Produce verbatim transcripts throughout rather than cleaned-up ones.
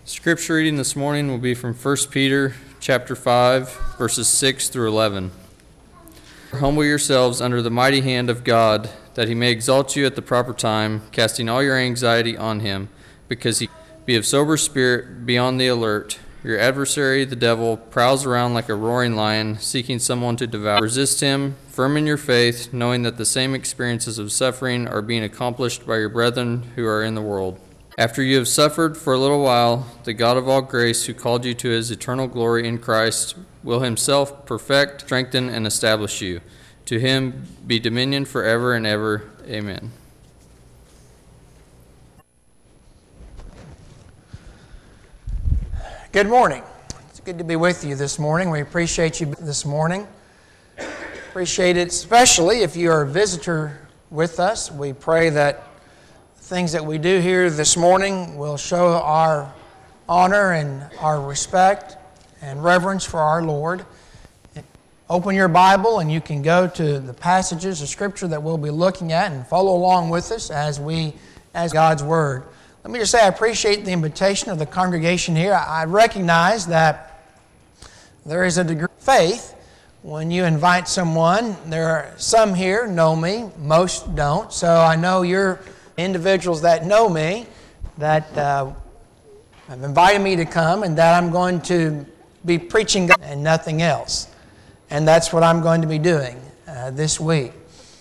Scripture reading this morning will be from First Peter chapter five, verses six through eleven. Humble yourselves under the mighty hand of God, that he may exalt you at the proper time, casting all your anxiety on him, because he be of sober spirit, be on the alert. Your adversary, the devil, prowls around like a roaring lion, seeking someone to devour. Resist him, firm in your faith, knowing that the same experiences of suffering are being accomplished by your brethren who are in the world. After you have suffered for a little while, the God of all grace, who called you to his eternal glory in Christ, will himself perfect, strengthen, and establish you. To him be dominion forever and ever. Amen. Good morning. It's good to be with you this morning. We appreciate you this morning. Appreciate it especially if you are a visitor with us. We pray that things that we do here this morning will show our honor and our respect and reverence for our Lord. Open your Bible and you can go to the passages of Scripture that we'll be looking at and follow along with us as we, as God's Word. Let me just say I appreciate the invitation of the congregation here. I recognize that there is a degree of faith when you invite someone. There are some here know me, most don't. So I know you're individuals that know me, that uh, have invited me to come, and that I'm going to be preaching God and nothing else. And that's what I'm going to be doing uh, this week.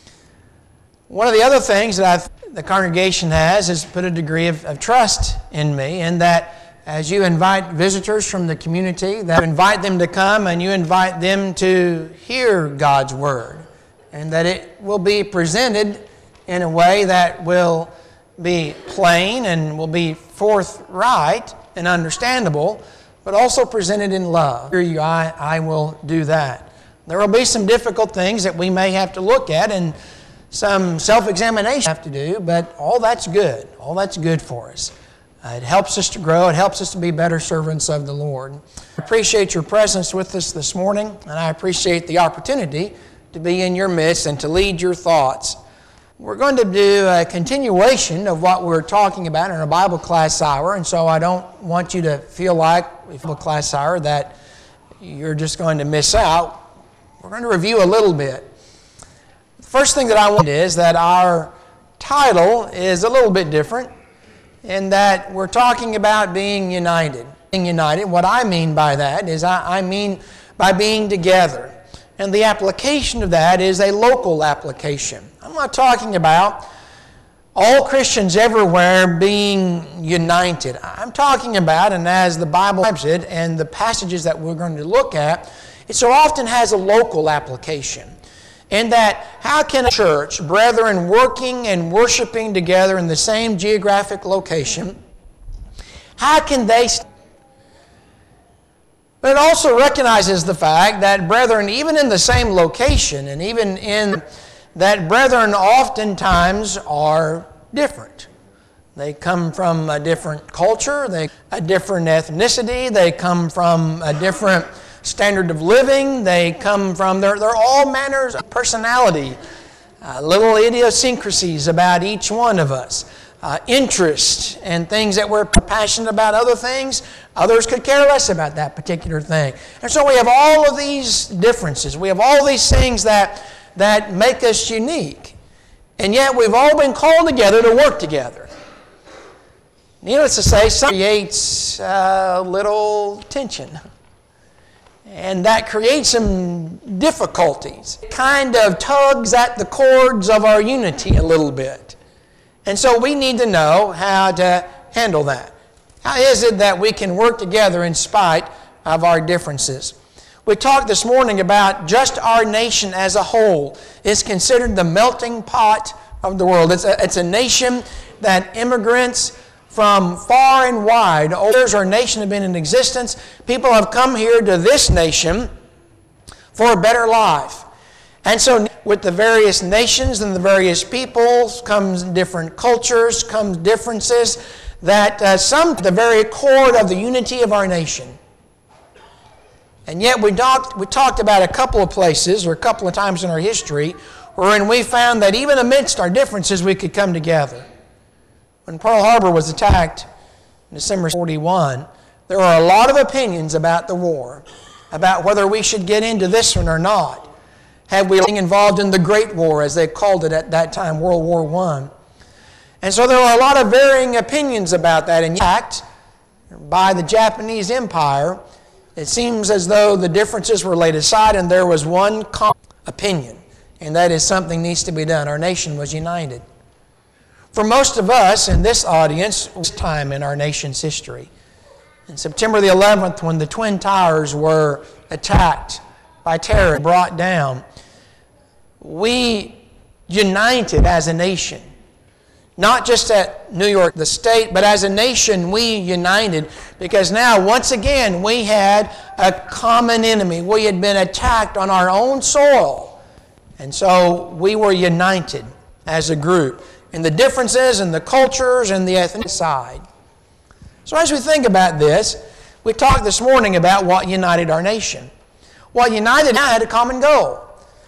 One of the other things that I've, the congregation has is put a degree of, of trust in me, in that as you invite visitors from the community, that you invite them to come and you invite them to hear God's Word, and that it will be presented in a way that will be plain and will be forthright and understandable, but also presented in love. Here you, I, I will do that. There will be some difficult things that we may have to look at and some self-examination have to do, but all that's good. All that's good for us. Uh, it helps us to grow. It helps us to be better servants of the Lord. I appreciate your presence with us this morning, and I appreciate the opportunity to be in your midst and to lead your thoughts. We're going to do a continuation of what we're talking about in our Bible class hour, and so I don't want you to feel like, if a class hour, that you're just going to miss out. We're going to review a little bit. The first thing that I want is that our title is a little bit different, in that we're talking about being united. Being united, what I mean by that is I, I mean by being together. And the application of that is a local application. I'm not talking about all Christians everywhere being united. I'm talking about, and as the Bible describes it, and the passages that we're going to look at, it so often has a local application. In that, how can a church, brethren working and worshiping together in the same geographic location, how can they... But it also recognizes the fact that brethren, even in the same location, and even in that brethren oftentimes are different. They come from a different culture, they a different ethnicity, they come from a different standard of living, they come from, they're, they're all manners of personality, uh, little idiosyncrasies about each one of us. Uh, interest and things that we're passionate about, other things, others could care less about that particular thing. And so we have all of these differences. We have all these things that, that make us unique. And yet we've all been called together to work together. Needless to say, some creates a little tension. And that creates some difficulties. It kind of tugs at the cords of our unity a little bit. And so we need to know how to handle that. How is it that we can work together in spite of our differences? We talked this morning about just our nation as a whole is considered the melting pot of the world. It's a, it's a nation that immigrants from far and wide, years our nation have been in existence, people have come here to this nation for a better life. And so with the various nations and the various peoples comes different cultures, comes differences that uh, some to the very core of the unity of our nation. And yet we talked, we talked about a couple of places or a couple of times in our history wherein we found that even amidst our differences we could come together. When Pearl Harbor was attacked in December forty-one, There are a lot of opinions about the war, about whether we should get into this one or not. Have we been involved in the Great War, as they called it at that time, World War One? And so there are a lot of varying opinions about that. In fact, by the Japanese Empire, it seems as though the differences were laid aside and there was one common opinion, and that is something needs to be done. Our nation was united. For most of us in this audience, it was time in our nation's history. On September the eleventh, when the Twin Towers were attacked by terror, brought down, we united as a nation. Not just at New York, the state, but as a nation we united because now, once again, we had a common enemy. We had been attacked on our own soil. And so we were united as a group in the differences and the cultures and the ethnic side. So as we think about this, we talked this morning about what united our nation. What united now had a common goal.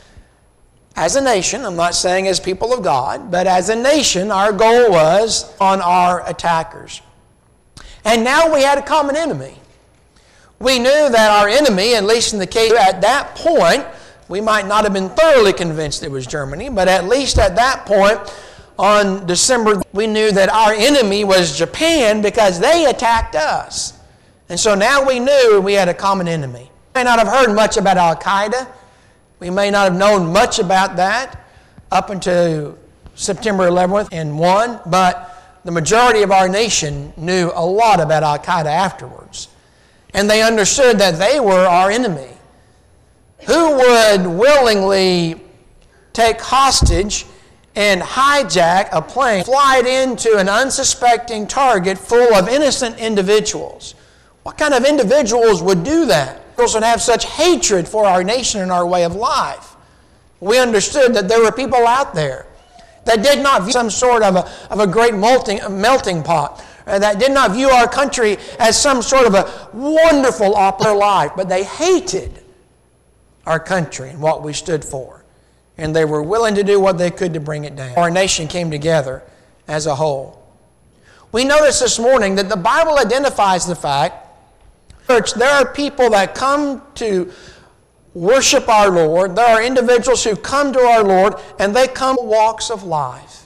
As a nation, I'm not saying as people of God, but as a nation, our goal was on our attackers. And now we had a common enemy. We knew that our enemy, at least in the case at that point, we might not have been thoroughly convinced it was Germany, but at least at that point, on December, we knew that our enemy was Japan because they attacked us. And so now we knew we had a common enemy. We may not have heard much about Al-Qaeda. We may not have known much about that up until September eleventh and one, but the majority of our nation knew a lot about Al-Qaeda afterwards. And they understood that they were our enemy. Who would willingly take hostage and hijack a plane, fly it into an unsuspecting target full of innocent individuals? What kind of individuals would do that? Would have such hatred for our nation and our way of life. We understood that there were people out there that did not view some sort of a, of a great melting, melting pot, that did not view our country as some sort of a wonderful opera life, but they hated our country and what we stood for. And they were willing to do what they could to bring it down. Our nation came together as a whole. We noticed this morning that the Bible identifies the fact Church, there are people that come to worship our Lord. There are individuals who come to our Lord, and they come from walks of life.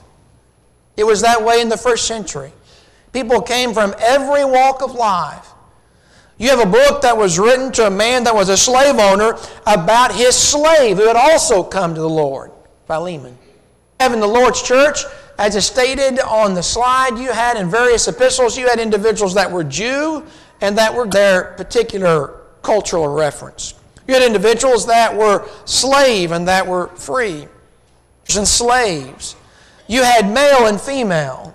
It was that way in the first century. People came from every walk of life. You have a book that was written to a man that was a slave owner about his slave who had also come to the Lord, Philemon. In the Lord's church, as is stated on the slide you had in various epistles, you had individuals that were Jew, and that were their particular cultural reference. You had individuals that were slave and that were free, and slaves. You had male and female.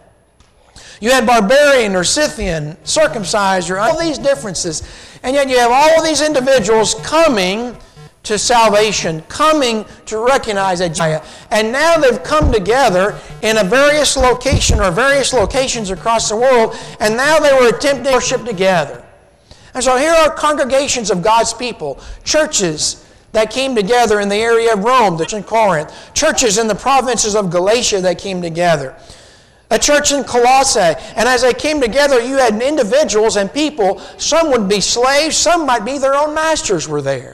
You had barbarian or Scythian, circumcised, or all these differences. And yet you have all of these individuals coming to salvation, coming to recognize that Messiah. And now they've come together in a various location or various locations across the world, and now they were attempting to worship together. And so here are congregations of God's people, churches that came together in the area of Rome, the church in Corinth, churches in the provinces of Galatia that came together, a church in Colossae. And as they came together, you had individuals and people. Some would be slaves, some might be their own masters were there.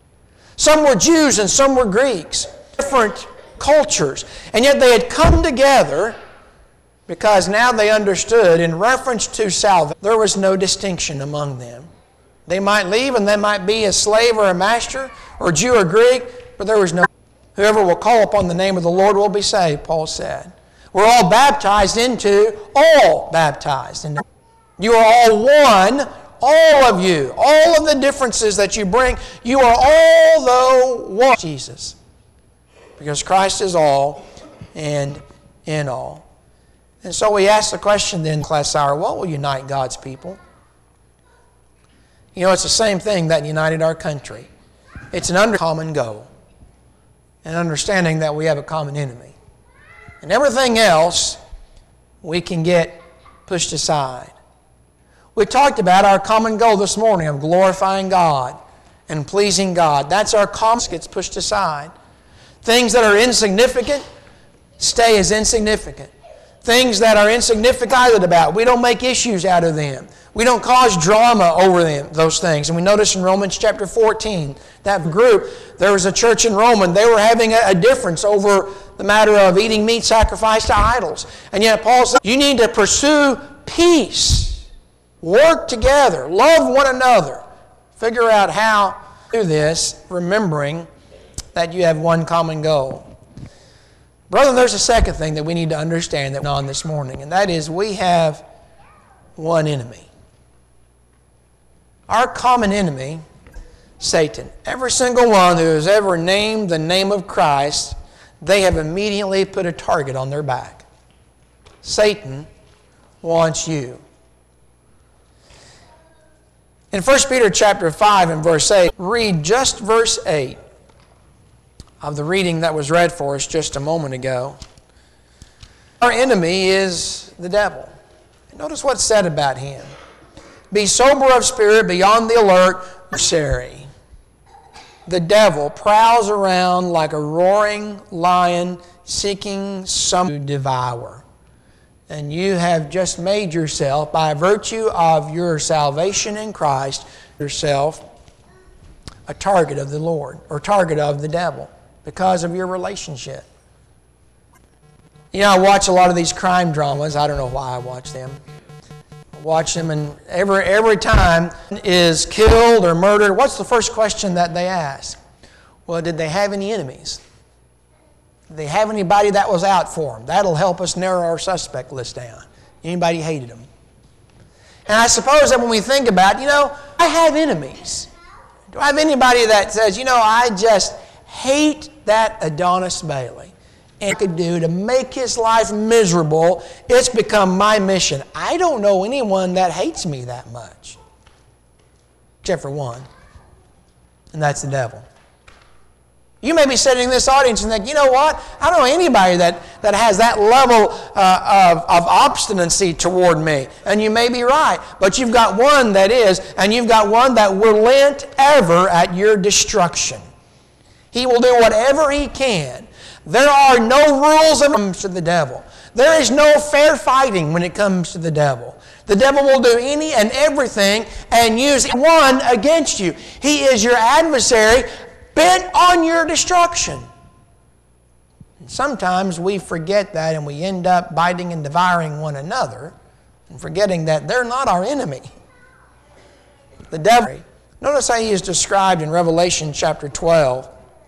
Some were Jews and some were Greeks, different cultures. And yet they had come together because now they understood in reference to salvation, there was no distinction among them. They might leave and they might be a slave or a master or Jew or Greek, but there was no. Whoever will call upon the name of the Lord will be saved, Paul said. We're all baptized into, all baptized into. You are all one. All of you, all of the differences that you bring, you are all though one. Jesus. Because Christ is all and in all. And so we ask the question then, class hour, what will unite God's people? You know, it's the same thing that united our country. It's an under common goal. An understanding that we have a common enemy. And everything else we can get pushed aside. We talked about our common goal this morning of glorifying God and pleasing God. That's our common gets pushed aside. Things that are insignificant stay as insignificant. Things that are insignificant about. We don't make issues out of them. We don't cause drama over them, those things. And we notice in Romans chapter fourteen, that group, there was a church in Rome, and they were having a, a difference over the matter of eating meat sacrificed to idols. And yet Paul said, you need to pursue peace. Work together. Love one another. Figure out how to do this, remembering that you have one common goal. Brother, there's a second thing that we need to understand that on this morning, and that is we have one enemy. Our common enemy, Satan. Every single one who has ever named the name of Christ, they have immediately put a target on their back. Satan wants you. In First Peter chapter five and verse eight, read just verse eight of the reading that was read for us just a moment ago. Our enemy is the devil. Notice what's said about him. Be sober of spirit, be on the alert, adversary. The devil prowls around like a roaring lion seeking someone to devour. And you have just made yourself, by virtue of your salvation in Christ, yourself a target of the Lord, or target of the devil, because of your relationship. You know, I watch a lot of these crime dramas. I don't know why I watch them. I watch them, and every, every time is killed or murdered, what's the first question that they ask? Well, did they have any enemies? Did they have anybody that was out for them? That'll help us narrow our suspect list down. Anybody hated them? And I suppose that when we think about, you know, I have enemies. Do I have anybody that says, you know, I just hate that Adonis Bailey, and could do to make his life miserable? It's become my mission. I don't know anyone that hates me that much, except for one, and that's the devil. You may be sitting in this audience and think, you know what? I don't know anybody that, that has that level uh, of, of obstinacy toward me. And you may be right, but you've got one that is, and you've got one that will relent ever at your destruction. He will do whatever he can. There are no rules when it comes to the devil. There is no fair fighting when it comes to the devil. The devil will do any and everything and use one against you. He is your adversary, bent on your destruction. And sometimes we forget that, and we end up biting and devouring one another and forgetting that they're not our enemy. The devil. Notice how he is described in Revelation chapter twelve.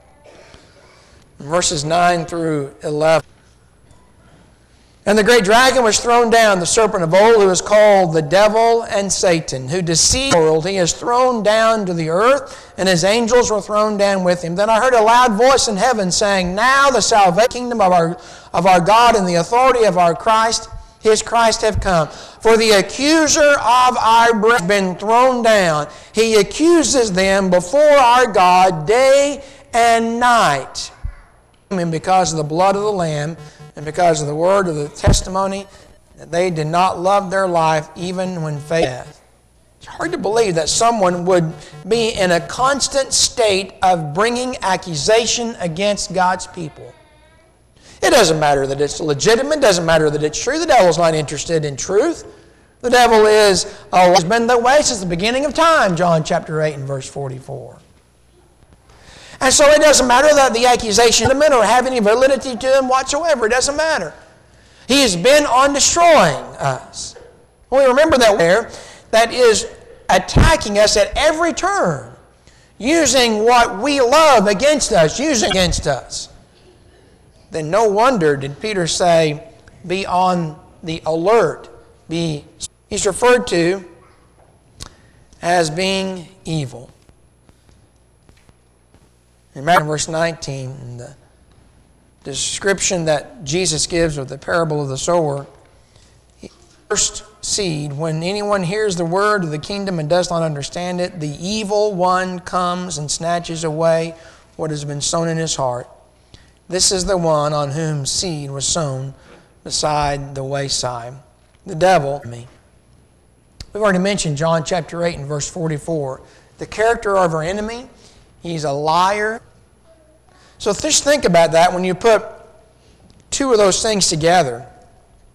Verses nine through eleven. And the great dragon was thrown down, the serpent of old, who is called the devil and Satan, who deceived the world. He is thrown down to the earth, and his angels were thrown down with him. Then I heard a loud voice in heaven saying, now the salvation kingdom of our, of our God and the authority of our Christ, his Christ have come. For the accuser of our brethren has been thrown down. He accuses them before our God day and night. And because of the blood of the Lamb and because of the word of the testimony, that they did not love their life even when faced death. It's hard to believe that someone would be in a constant state of bringing accusation against God's people. It doesn't matter that it's legitimate. It doesn't matter that it's true. The devil's not interested in truth. The devil is always been that way since the beginning of time, John chapter eight and verse forty-four. And so it doesn't matter that the accusation or have any validity to him whatsoever. It doesn't matter. He has been on destroying us. We remember that there that is attacking us at every turn, using what we love against us, using against us. Then no wonder did Peter say, be on the alert. Be, he's referred to as being evil. In verse nineteen, in the description that Jesus gives of the parable of the sower, first seed, when anyone hears the word of the kingdom and does not understand it, the evil one comes and snatches away what has been sown in his heart. This is the one on whom seed was sown beside the wayside. The devil. We've already mentioned John chapter eight and verse forty-four. The character of our enemy. He's a liar. So just think about that when you put two of those things together.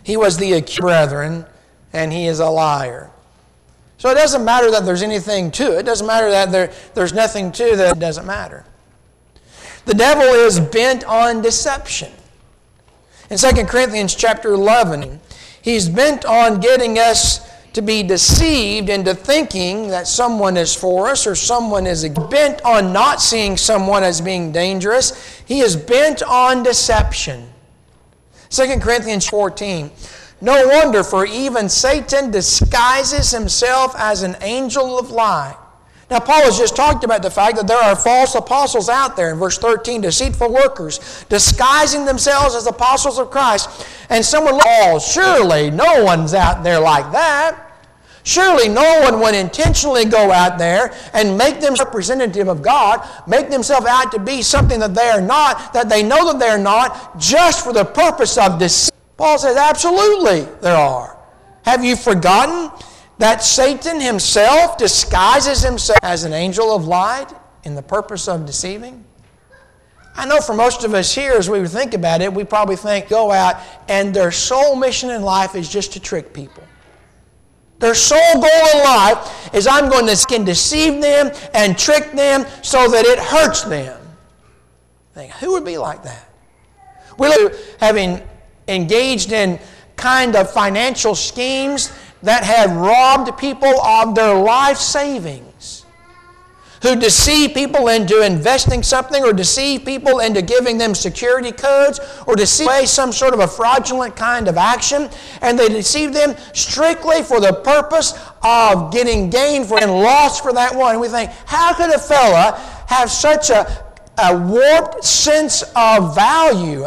He was the accuser, brethren, and he is a liar. So it doesn't matter that there's anything to it. It doesn't matter that there, there's nothing to that. It doesn't matter. The devil is bent on deception. In Second Corinthians chapter eleven, he's bent on getting us to be deceived into thinking that someone is for us or someone is bent on not seeing someone as being dangerous. He is bent on deception. Second Corinthians fourteen. No wonder, for even Satan disguises himself as an angel of light. Now, Paul has just talked about the fact that there are false apostles out there in verse thirteen, deceitful workers, disguising themselves as apostles of Christ. And someone, oh, surely no one's out there like that. Surely no one would intentionally go out there and make them representative of God, make themselves out to be something that they are not, that they know that they are not, just for the purpose of deceit. Paul says, absolutely there are. Have you forgotten that Satan himself disguises himself as an angel of light in the purpose of deceiving? I know for most of us here, as we think about it, we probably think, go out, and their sole mission in life is just to trick people. Their sole goal in life is I'm going to can deceive them and trick them so that it hurts them. Think, who would be like that? We're having engaged in kind of financial schemes that have robbed people of their life savings, who deceive people into investing something or deceive people into giving them security codes or deceive some sort of a fraudulent kind of action, and they deceive them strictly for the purpose of getting gain for and loss for that one. And we think, how could a fella have such a, a warped sense of value?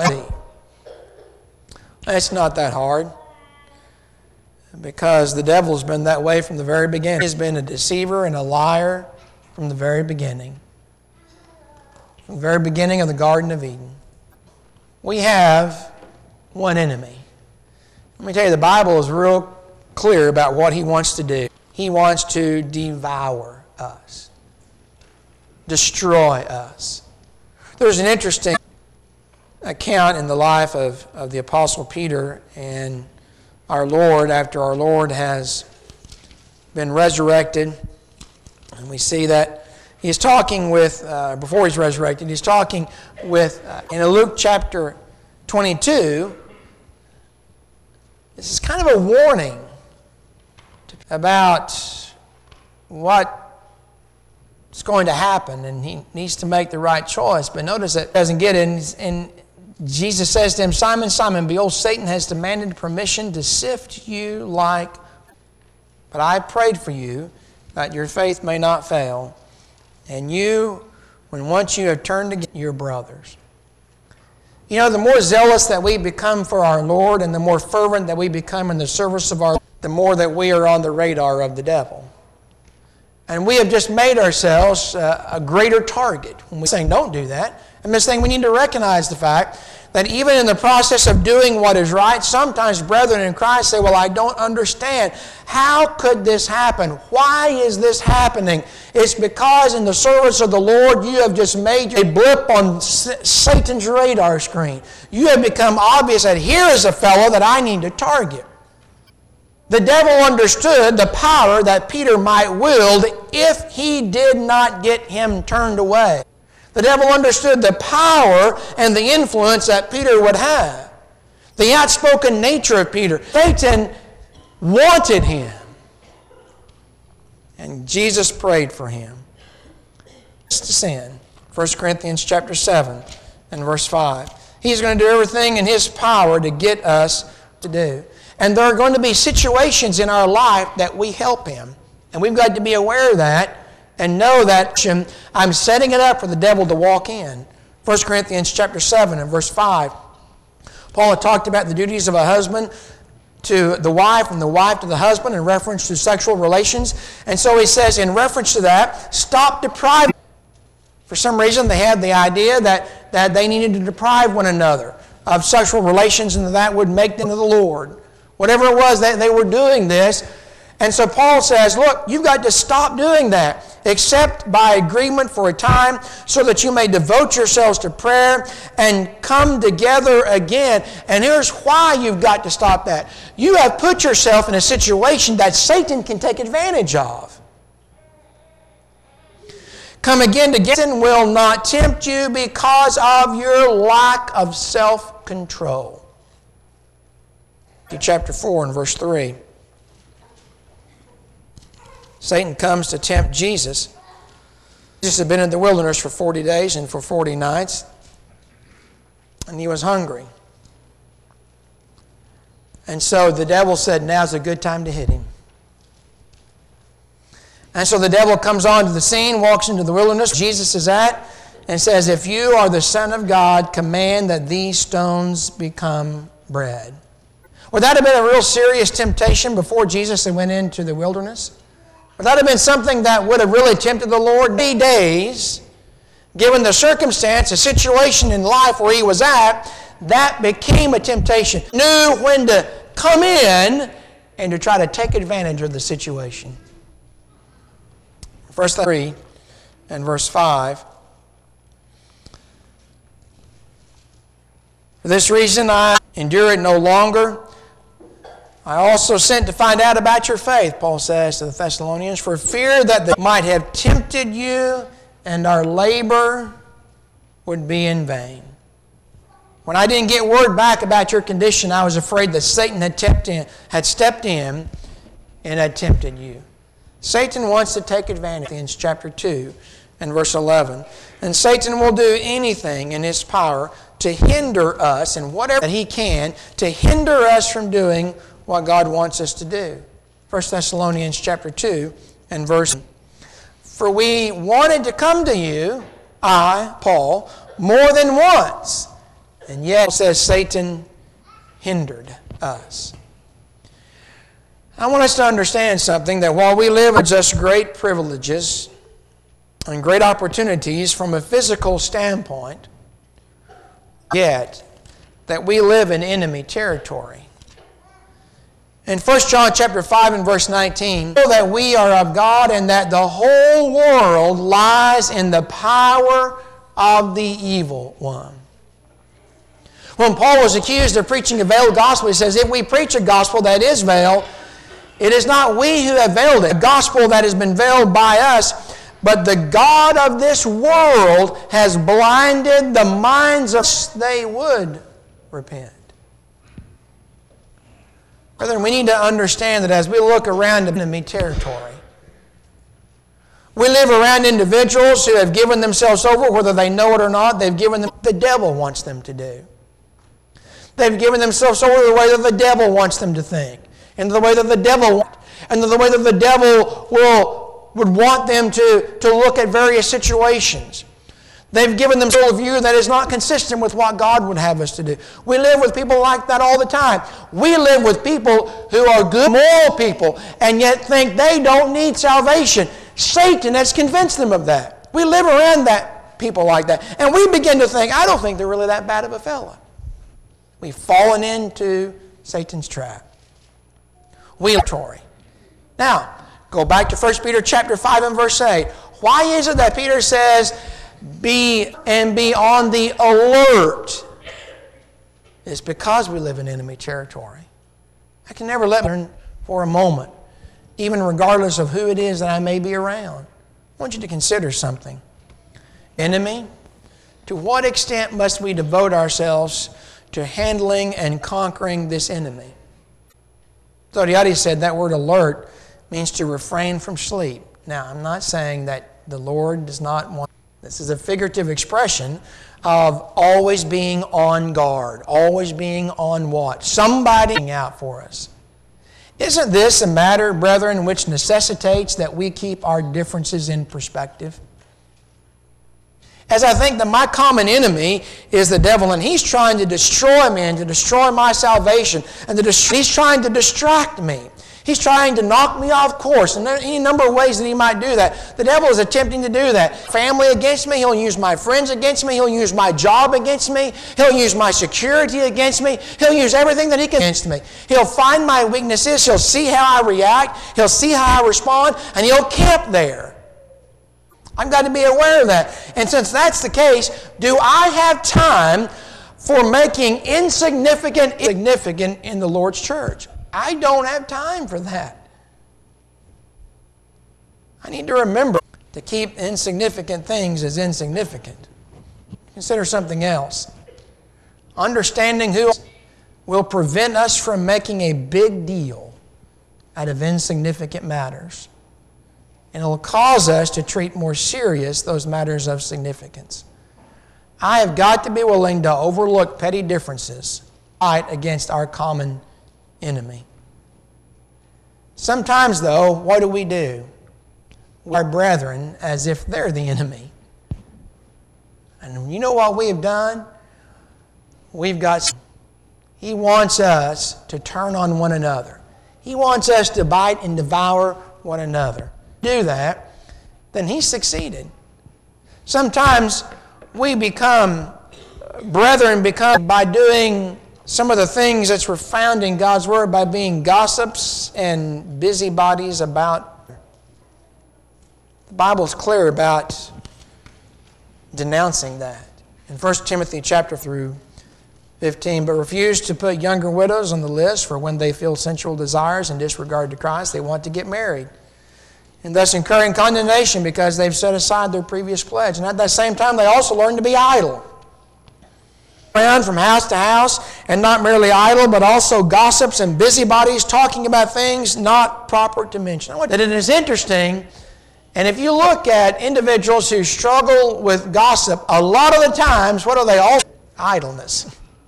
It's not that hard, because the devil's been that way from the very beginning. He's been a deceiver and a liar from the very beginning. From the very beginning of the Garden of Eden. We have one enemy. Let me tell you, the Bible is real clear about what he wants to do. He wants to devour us, destroy us. There's an interesting account in the life of, of the Apostle Peter and our Lord after our Lord has been resurrected. And we see that he's talking with, uh, before he's resurrected, he's talking with, uh, in Luke chapter twenty-two, this is kind of a warning about what's going to happen, and he needs to make the right choice. But notice that it doesn't get it. And Jesus says to him, Simon, Simon, behold, Satan has demanded permission to sift you like, but I prayed for you that your faith may not fail. And you, when once you have turned again, your brothers. You know, the more zealous that we become for our Lord and the more fervent that we become in the service of our Lord, the more that we are on the radar of the devil. And we have just made ourselves uh, a greater target. When we're saying don't do that, I'm just saying we need to recognize the fact that even in the process of doing what is right, sometimes brethren in Christ say, well, I don't understand. How could this happen? Why is this happening? It's because in the service of the Lord, you have just made a blip on Satan's radar screen. You have become obvious that here is a fellow that I need to target. The devil understood the power that Peter might wield if he did not get him turned away. The devil understood the power and the influence that Peter would have. The outspoken nature of Peter. Satan wanted him. And Jesus prayed for him. To sin. First Corinthians chapter seven and verse five. He's going to do everything in his power to get us to do. And there are going to be situations in our life that we help him. And we've got to be aware of that and know that I'm setting it up for the devil to walk in. First Corinthians chapter seven and verse five. Paul had talked about the duties of a husband to the wife and the wife to the husband in reference to sexual relations. And so he says in reference to that, stop depriving. For some reason they had the idea that, that they needed to deprive one another of sexual relations and that, that would make them to the Lord. Whatever it was, that they were doing this. And so Paul says, look, you've got to stop doing that. except by agreement for a time, so that you may devote yourselves to prayer and come together again. And here's why you've got to stop that. You have put yourself in a situation that Satan can take advantage of. Come again together. Satan will not tempt you because of your lack of self-control. Chapter four and verse three. Satan comes to tempt Jesus. Jesus had been in the wilderness for forty days and for forty nights, and he was hungry. And so the devil said, now's a good time to hit him. And so the devil comes onto the scene, walks into the wilderness Jesus is at, and says, if you are the Son of God, command that these stones become bread. Would that have been a real serious temptation before Jesus went into the wilderness? Would that have been something that would have really tempted the Lord? Three days, given the circumstance, the situation in life where he was at, that became a temptation. Knew when to come in and to try to take advantage of the situation. Verse three and verse five. For this reason I endure it no longer. I also sent to find out about your faith, Paul says to the Thessalonians, for fear that they might have tempted you and our labor would be in vain. When I didn't get word back about your condition, I was afraid that Satan had, stepped in, had stepped in and had tempted you. Satan wants to take advantage. In chapter two and verse eleven. And Satan will do anything in his power to hinder us, and whatever that he can, to hinder us from doing what God wants us to do. First Thessalonians chapter two and verse. For we wanted to come to you, I, Paul, more than once, and yet, says Satan hindered us. I want us to understand something, that while we live with us great privileges and great opportunities from a physical standpoint, yet that we live in enemy territory. In First John chapter five and verse nineteen, that we are of God and that the whole world lies in the power of the evil one. When Paul was accused of preaching a veiled gospel, he says, if we preach a gospel that is veiled, it is not we who have veiled it, a gospel that has been veiled by us, but the God of this world has blinded the minds of they would repent. Brethren, we need to understand that as we look around enemy territory, we live around individuals who have given themselves over, whether they know it or not, they've given them what the devil wants them to do. They've given themselves over the way that the devil wants them to think, and the way that the devil wants, and the way that the devil will would want them to, to look at various situations. They've given themselves a view that is not consistent with what God would have us to do. We live with people like that all the time. We live with people who are good, moral people, and yet think they don't need salvation. Satan has convinced them of that. We live around that people like that. And we begin to think, I don't think they're really that bad of a fella. We've fallen into Satan's trap. We are. Now, go back to First Peter chapter five and verse eight. Why is it that Peter says, be and be on the alert? It's because we live in enemy territory. I can never let them for a moment, even regardless of who it is that I may be around. I want you to consider something. Enemy, to what extent must we devote ourselves to handling and conquering this enemy? Zodiati said that word alert means to refrain from sleep. Now, I'm not saying that the Lord does not want... This is a figurative expression of always being on guard, always being on watch, somebody looking out for us. Isn't this a matter, brethren, which necessitates that we keep our differences in perspective? As I think that my common enemy is the devil, and he's trying to destroy me and to destroy my salvation, and to dist- he's trying to distract me. He's trying to knock me off course, and there are any number of ways that he might do that. The devil is attempting to do that. Family against me, he'll use my friends against me, he'll use my job against me, he'll use my security against me, he'll use everything that he can against me. He'll find my weaknesses, he'll see how I react, he'll see how I respond, and he'll camp there. I've got to be aware of that. And since that's the case, do I have time for making insignificant significant in the Lord's church? I don't have time for that. I need to remember to keep insignificant things as insignificant. Consider something else. Understanding who will prevent us from making a big deal out of insignificant matters. And it will cause us to treat more serious those matters of significance. I have got to be willing to overlook petty differences, fight against our common enemy. Sometimes, though, what do we do? We are brethren as if they're the enemy. And you know what we have done? We've got... He wants us to turn on one another. He wants us to bite and devour one another. Do that, then He succeeded. Sometimes we become, brethren become by doing some of the things that were found in God's Word, by being gossips and busybodies about. The Bible's clear about denouncing that. In First Timothy chapter through fifteen, but refuse to put younger widows on the list, for when they feel sensual desires and disregard to Christ, they want to get married, and thus incurring condemnation because they've set aside their previous pledge. And at that same time, they also learn to be idle. Around from house to house, and not merely idle, but also gossips and busybodies, talking about things not proper to mention. That it is interesting, and if you look at individuals who struggle with gossip, a lot of the times, what are they all? Idleness.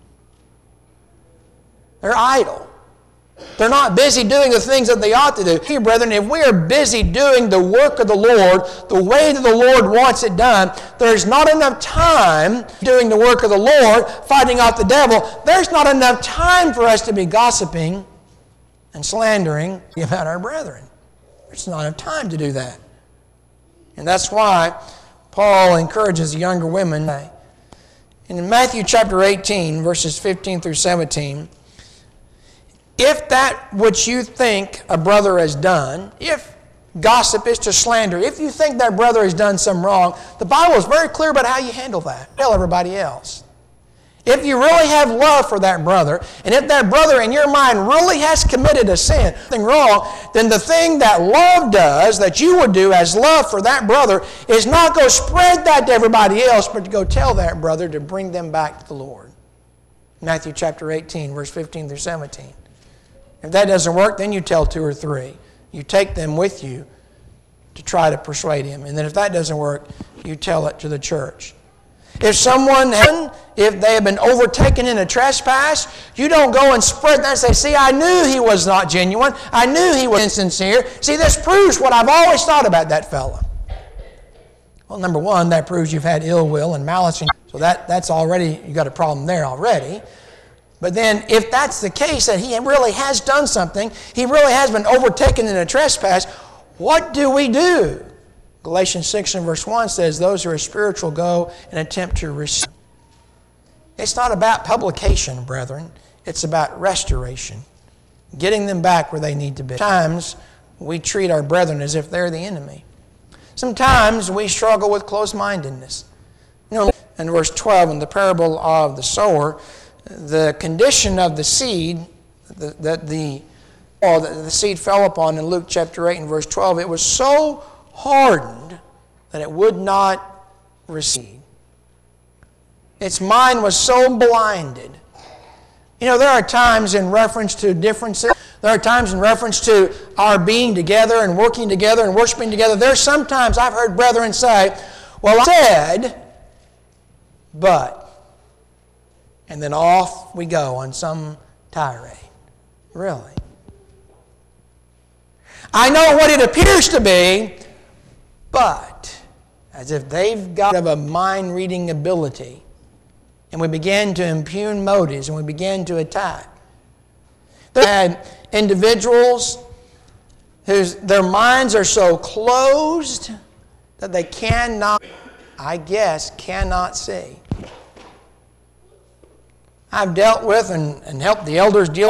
They're idle. They're not busy doing the things that they ought to do. Hey, brethren, if we are busy doing the work of the Lord, the way that the Lord wants it done, there's not enough time doing the work of the Lord, fighting off the devil. There's not enough time for us to be gossiping and slandering about our brethren. There's not enough time to do that. And that's why Paul encourages younger women. In Matthew chapter eighteen, verses fifteen through seventeen, if that which you think a brother has done, if gossip is to slander, if you think that brother has done some wrong, the Bible is very clear about how you handle that. Tell everybody else. If you really have love for that brother, and if that brother in your mind really has committed a sin, something wrong, then the thing that love does, that you would do as love for that brother, is not go spread that to everybody else, but to go tell that brother to bring them back to the Lord. Matthew chapter eighteen, verse fifteen through seventeen. If that doesn't work, then you tell two or three. You take them with you to try to persuade him. And then if that doesn't work, you tell it to the church. If someone, if they have been overtaken in a trespass, you don't go and spread that and say, see, I knew he was not genuine. I knew he was insincere. See, this proves what I've always thought about that fellow. Well, number one, that proves you've had ill will and malice. So that, that's already, you got a problem there already. But then if that's the case, that he really has done something, he really has been overtaken in a trespass, what do we do? Galatians six and verse one says, those who are spiritual go and attempt to receive. It's not about publication, brethren. It's about restoration. Getting them back where they need to be. Sometimes we treat our brethren as if they're the enemy. Sometimes we struggle with close-mindedness. You know, in verse twelve, in the parable of the sower, the condition of the seed that the, the, oh, the, the seed fell upon in Luke chapter eight and verse twelve, it was so hardened that it would not receive. Its mind was so blinded. You know, there are times in reference to differences. There are times in reference to our being together and working together and worshiping together. There are sometimes I've heard brethren say, well, I said, but. And then off we go on some tirade. Really? I know what it appears to be, but as if they've got a mind-reading ability, and we begin to impugn motives, and we begin to attack. There had individuals whose their minds are so closed that they cannot, I guess, cannot see. I've dealt with and, and helped the elders deal,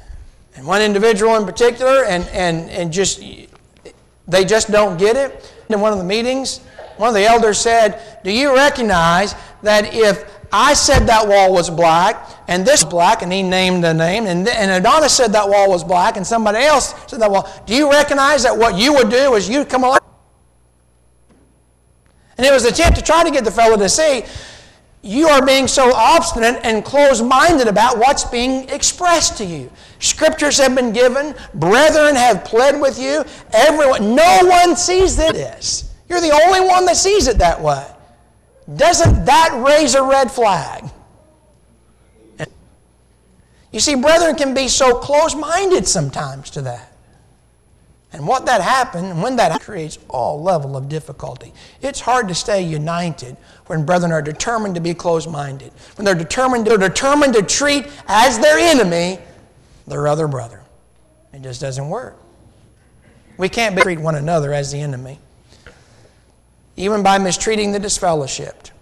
and one individual in particular, and, and, and just, they just don't get it. In one of the meetings, one of the elders said, do you recognize that if I said that wall was black, and this was black, and he named the name, and, and Adonis said that wall was black, and somebody else said that wall, do you recognize that what you would do is you'd come along? And it was an attempt to try to get the fellow to see, you are being so obstinate and closed-minded about what's being expressed to you. Scriptures have been given. Brethren have pled with you. Everyone, no one sees this. You're the only one that sees it that way. Doesn't that raise a red flag? You see, brethren can be so close-minded sometimes to that. And what that happened, when that creates all level of difficulty. It's hard to stay united when brethren are determined to be closed-minded. When they're determined, they're determined to treat as their enemy their other brother. It just doesn't work. We can't treat one another as the enemy. Even by mistreating the disfellowshipped.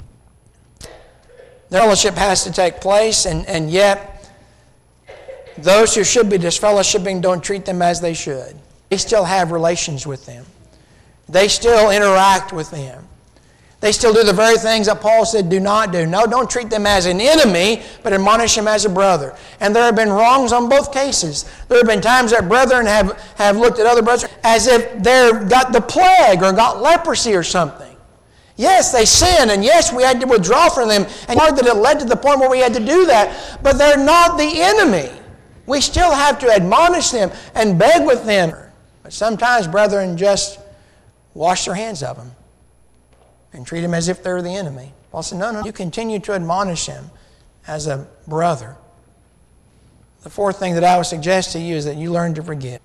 The fellowship has to take place, and, and yet those who should be disfellowshipping don't treat them as they should. They still have relations with them. They still interact with them. They still do the very things that Paul said do not do. No, don't treat them as an enemy, but admonish them as a brother. And there have been wrongs on both cases. There have been times that brethren have, have looked at other brothers as if they've got the plague or got leprosy or something. Yes, they sinned, and yes, we had to withdraw from them. And hard that it led to the point where we had to do that. But they're not the enemy. We still have to admonish them and beg with them. But sometimes brethren just wash their hands of them and treat them as if they're the enemy. Paul said, no, no, you continue to admonish him as a brother. The fourth thing that I would suggest to you is that you learn to forgive.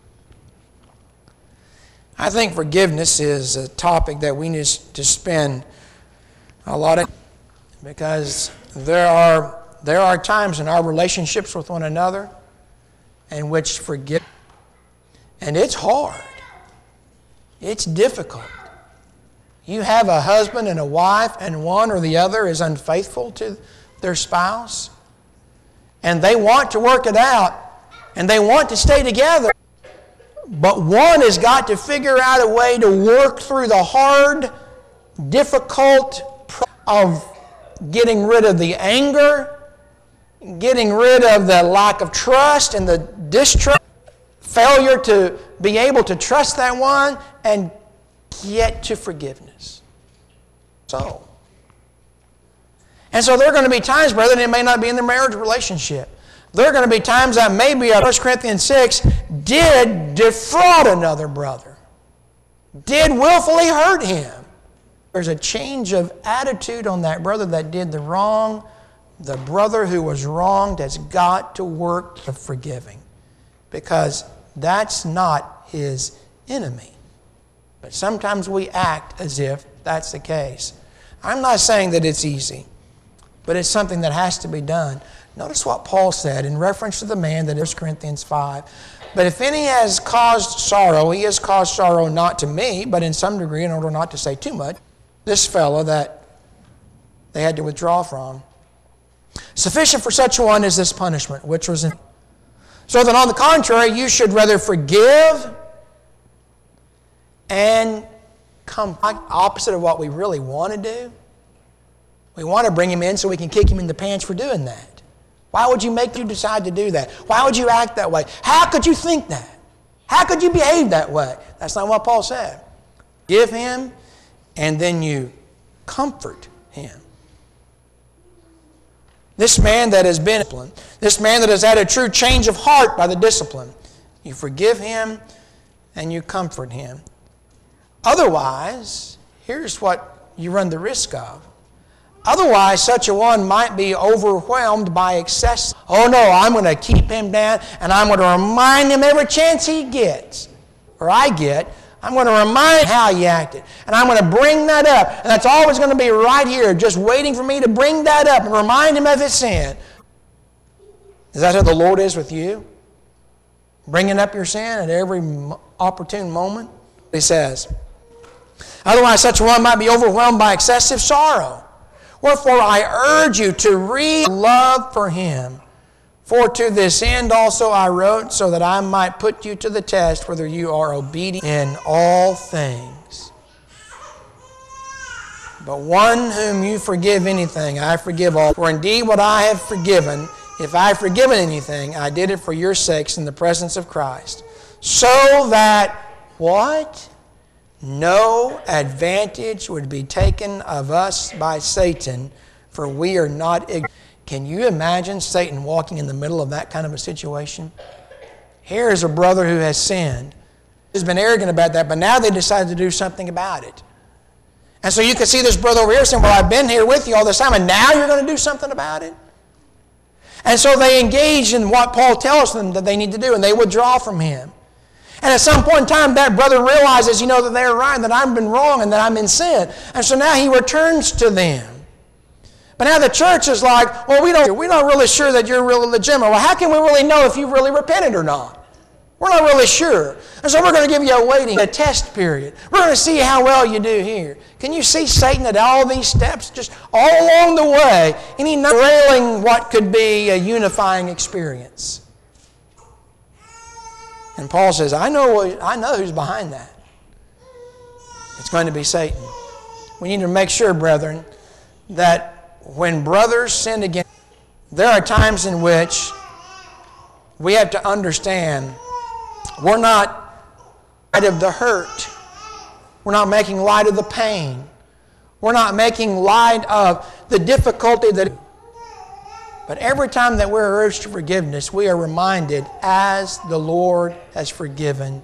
I think forgiveness is a topic that we need to spend a lot of, because there are, there are times in our relationships with one another in which forgiveness, and it's hard. It's difficult. You have a husband and a wife, and one or the other is unfaithful to their spouse, and they want to work it out, and they want to stay together, but one has got to figure out a way to work through the hard, difficult process of getting rid of the anger, getting rid of the lack of trust and the distrust, failure to be able to trust that one, and get to forgiveness. So, and so there are going to be times, brethren, it may not be in the marriage relationship. There are going to be times that maybe First Corinthians six did defraud another brother, did willfully hurt him. There's a change of attitude on that brother that did the wrong. The brother who was wronged has got to work to forgiving, because that's not his enemy. But sometimes we act as if that's the case. I'm not saying that it's easy, but it's something that has to be done. Notice what Paul said in reference to the man that is First Corinthians five. But if any has caused sorrow, he has caused sorrow not to me, but in some degree, in order not to say too much, this fellow that they had to withdraw from. Sufficient for such a one is this punishment, which was in. So that on the contrary, you should rather forgive and come opposite of what we really want to do. We want to bring him in so we can kick him in the pants for doing that. Why would you make you decide to do that? Why would you act that way? How could you think that? How could you behave that way? That's not what Paul said. Give him, and then you comfort him. This man that has been disciplined, this man that has had a true change of heart by the discipline, you forgive him and you comfort him. Otherwise, here's what you run the risk of. Otherwise, such a one might be overwhelmed by excess. Oh no, I'm going to keep him down, and I'm going to remind him every chance he gets, or I get, I'm going to remind him how he acted. And I'm going to bring that up. And that's always going to be right here, just waiting for me to bring that up and remind him of his sin. Is that how the Lord is with you? Bringing up your sin at every opportune moment? He says, otherwise such a one might be overwhelmed by excessive sorrow. Wherefore I urge you to read love for him. For to this end also I wrote, so that I might put you to the test whether you are obedient in all things. But one whom you forgive anything, I forgive all. For indeed what I have forgiven, if I have forgiven anything, I did it for your sakes in the presence of Christ. So that, what? No advantage would be taken of us by Satan, for we are not ignorant. Can you imagine Satan walking in the middle of that kind of a situation? Here is a brother who has sinned, has been arrogant about that, but now they decided to do something about it. And so you can see this brother over here saying, well, I've been here with you all this time, and now you're going to do something about it? And so they engage in what Paul tells them that they need to do, and they withdraw from him. And at some point in time, that brother realizes, you know, that they're right, that I've been wrong, and that I'm in sin. And so now he returns to them. But now the church is like, well, we don't, we're not really sure that you're really legitimate. Well, how can we really know if you've really repented or not? We're not really sure. And so we're going to give you a waiting, a test period. We're going to see how well you do here. Can you see Satan at all these steps, just all along the way, and he derailing what could be a unifying experience? And Paul says, I know, what, I know who's behind that. It's going to be Satan. We need to make sure, brethren, that when brothers sin against, there are times in which we have to understand we're not light of the hurt. We're not making light of the pain. We're not making light of the difficulty that. But every time that we're urged to forgiveness, we are reminded, as the Lord has forgiven.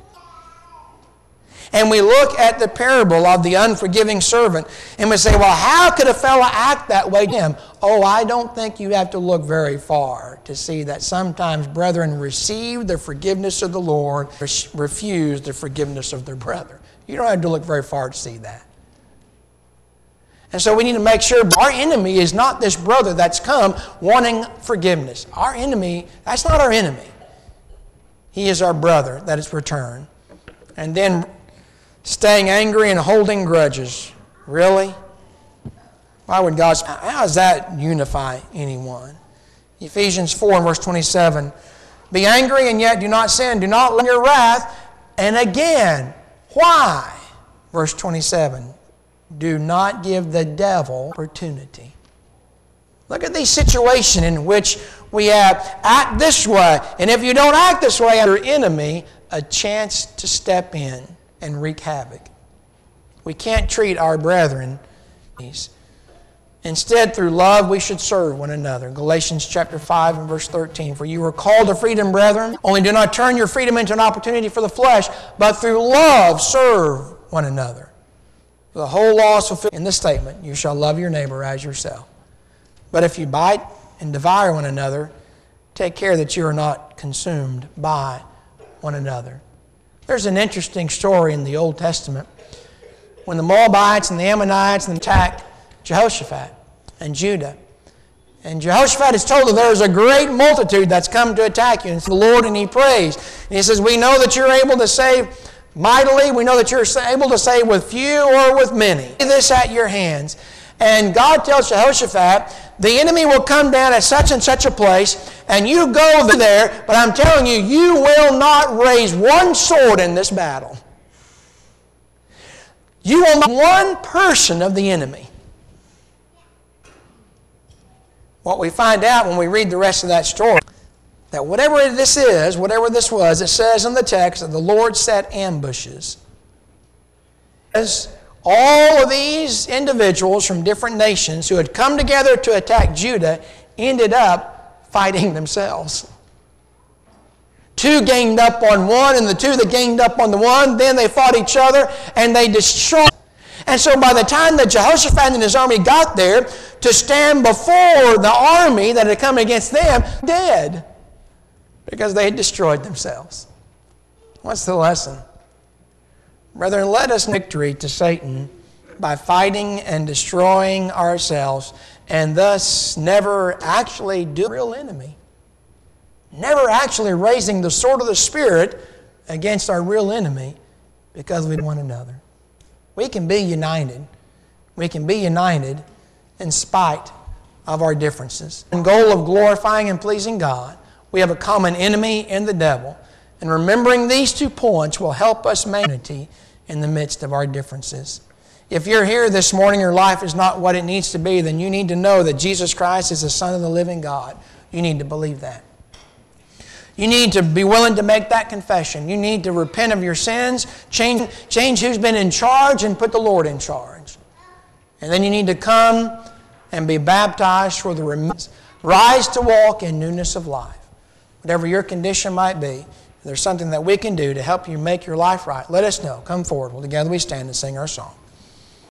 And we look at the parable of the unforgiving servant, and we say, well, how could a fellow act that way to him? Oh, I don't think you have to look very far to see that sometimes brethren receive the forgiveness of the Lord, refuse the forgiveness of their brother. You don't have to look very far to see that. And so we need to make sure our enemy is not this brother that's come wanting forgiveness. Our enemy, that's not our enemy. He is our brother that has returned. And then staying angry and holding grudges. Really? Why would God, how does that unify anyone? Ephesians four and verse twenty-seven. Be angry and yet do not sin. Do not let your wrath. And again, why? Verse twenty-seven. Do not give the devil opportunity. Look at the situation in which we have act this way. And if you don't act this way, your enemy a chance to step in and wreak havoc. We can't treat our brethren. Instead, through love, we should serve one another. Galatians chapter five and verse thirteen. For you were called to freedom, brethren. Only do not turn your freedom into an opportunity for the flesh, but through love serve one another. The whole law is fulfilled in this statement, you shall love your neighbor as yourself. But if you bite and devour one another, take care that you are not consumed by one another. There's an interesting story in the Old Testament when the Moabites and the Ammonites attacked Jehoshaphat and Judah. And Jehoshaphat is told that there is a great multitude that's come to attack you. And it's the Lord, and he prays. And he says, we know that you're able to save mightily. We know that you're able to save with few or with many. This at your hands. And God tells Jehoshaphat, the enemy will come down at such and such a place, and you go there, but I'm telling you, you will not raise one sword in this battle. You will not one person of the enemy. What we find out when we read the rest of that story, that whatever this is, whatever this was, it says in the text that the Lord set ambushes. As all of these individuals from different nations who had come together to attack Judah ended up fighting themselves. Two ganged up on one, and the two that ganged up on the one, then they fought each other, and they destroyed. And so by the time that Jehoshaphat and his army got there to stand before the army that had come against them, dead. Because they had destroyed themselves. What's the lesson? Brethren, let us victory to Satan by fighting and destroying ourselves, and thus never actually do a real enemy. Never actually raising the sword of the Spirit against our real enemy because we one another. We can be united. We can be united in spite of our differences. The goal of glorifying and pleasing God, we have a common enemy in the devil. And remembering these two points will help us maintain unity in the midst of our differences. If you're here this morning, your life is not what it needs to be, then you need to know that Jesus Christ is the Son of the living God. You need to believe that. You need to be willing to make that confession. You need to repent of your sins, change, change who's been in charge, and put the Lord in charge. And then you need to come and be baptized for the remission. Rise to walk in newness of life. Whatever your condition might be, if there's something that we can do to help you make your life right, let us know. Come forward. Well, together we stand and sing our song.